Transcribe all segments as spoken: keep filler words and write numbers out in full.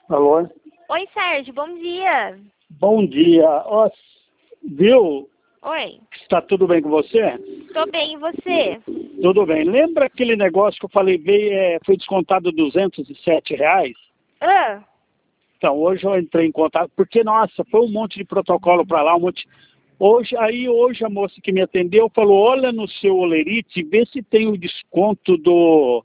Alô? Oi, Sérgio, bom dia. Bom dia. Ó, viu? Oi. Está tudo bem com você? Tô bem, e você? Tudo bem. Lembra aquele negócio que eu falei, veio, é, foi descontado duzentos e sete reais? Ah, Então, hoje eu entrei em contato, porque, nossa, foi um monte de protocolo para lá, um monte... Hoje, aí hoje a moça que me atendeu falou, olha no seu Olerite, vê se tem o desconto do,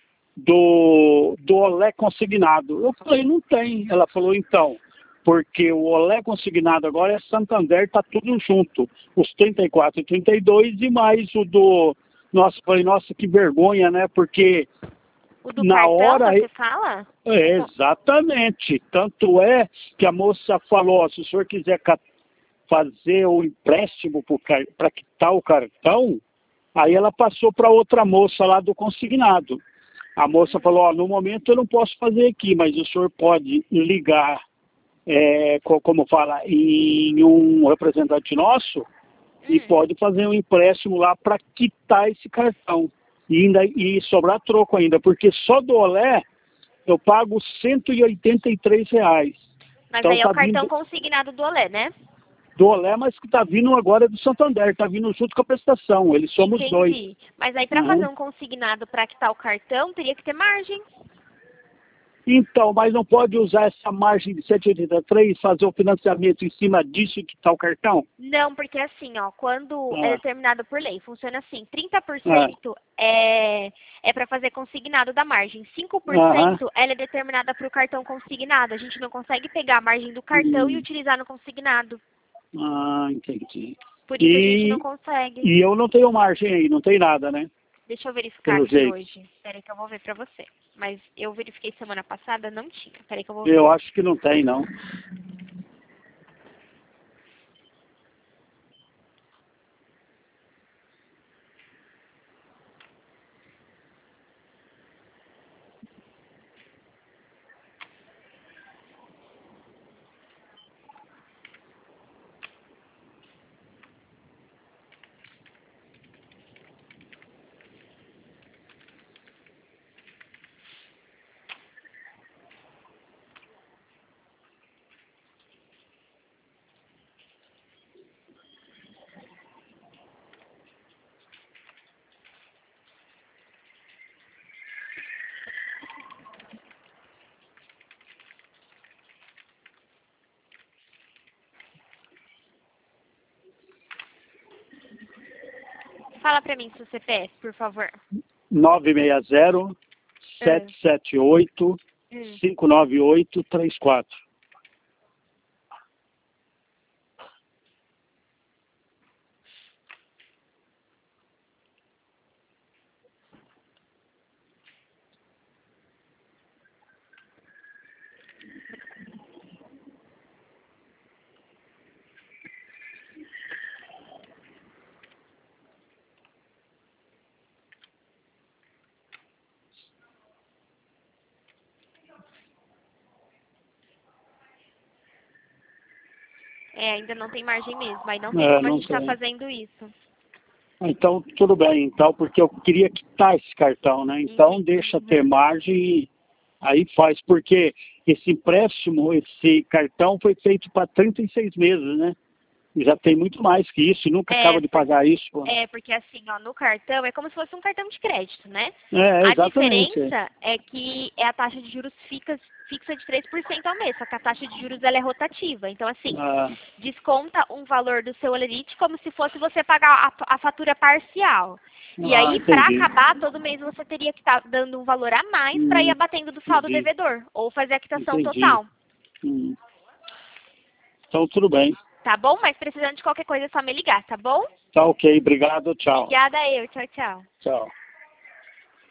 do, do Olé consignado. Eu falei, não tem. Ela falou, então, porque o Olé consignado agora é Santander, tá tudo junto. Os trinta e quatro e trinta e dois e mais o do... Nossa, falei, nossa, que vergonha, né? Porque o do na cartão, hora... você fala? É, exatamente. Tanto é que a moça falou, ó, se o senhor quiser fazer o empréstimo para quitar o cartão, aí ela passou para outra moça lá do consignado. A moça falou, ó, no momento eu não posso fazer aqui, mas o senhor pode ligar, é, como fala, em um representante nosso Hum. e pode fazer um empréstimo lá para quitar esse cartão. E, ainda, e sobrar troco ainda, porque só do Olé eu pago cento e oitenta e três reais. Mas Então aí é tá o cartão vindo consignado do Olé, né? do Olé, mas que está vindo agora do Santander, está vindo junto com a prestação, eles somos dois. Entendi. Mas aí pra Uhum. fazer um consignado pra quitar o cartão, teria que ter margem. Então, mas não pode usar essa margem de cento e oitenta e três, fazer o financiamento em cima disso e quitar o cartão? Não, porque assim, ó, quando é Ah, determinado por lei, funciona assim, trinta por ah, cento é, é para fazer consignado da margem, cinco por aham. cento ela é determinada para o cartão consignado. A gente não consegue pegar a margem do cartão e Hum, utilizar no consignado. ah, entendi. Por isso a gente não E, consegue. e eu não tenho margem aí, não tem nada, né? Deixa eu verificar Pelo aqui jeito. hoje. Peraí que eu vou ver pra você. Mas eu verifiquei semana passada, não tinha. Peraí que eu vou ver. Eu acho que não tem, não. Fala pra mim seu C P F, por favor. nove seis zero, sete sete oito, Hum. cinco nove oito três quatro. É, ainda não tem margem mesmo. Aí não tem É, como a não gente estar tem. fazendo isso. Então, tudo bem, então, porque eu queria quitar esse cartão, né? Então, Entendi. deixa ter margem e aí faz, porque esse empréstimo, esse cartão foi feito para trinta e seis meses, né? E já tem muito mais que isso, e nunca É, acaba de pagar isso. Pô. É, porque assim, ó, no cartão é como se fosse um cartão de crédito, né? É, A exatamente. diferença é que é a taxa de juros fixa, fixa de três por cento ao mês, só que a taxa de juros ela é rotativa. Então, assim, Ah, desconta um valor do seu Olerite como se fosse você pagar a, a fatura parcial. E ah, aí, para entendi. acabar, todo mês você teria que estar dando um valor a mais para ir Hum, abatendo do saldo entendi, devedor, ou fazer a quitação entendi. total. Hum. Então, tudo bem. Tá bom? Mas precisando de qualquer coisa é só me ligar, tá bom? Tá ok, obrigado, tchau. Obrigada eu. Tchau, tchau. Tchau.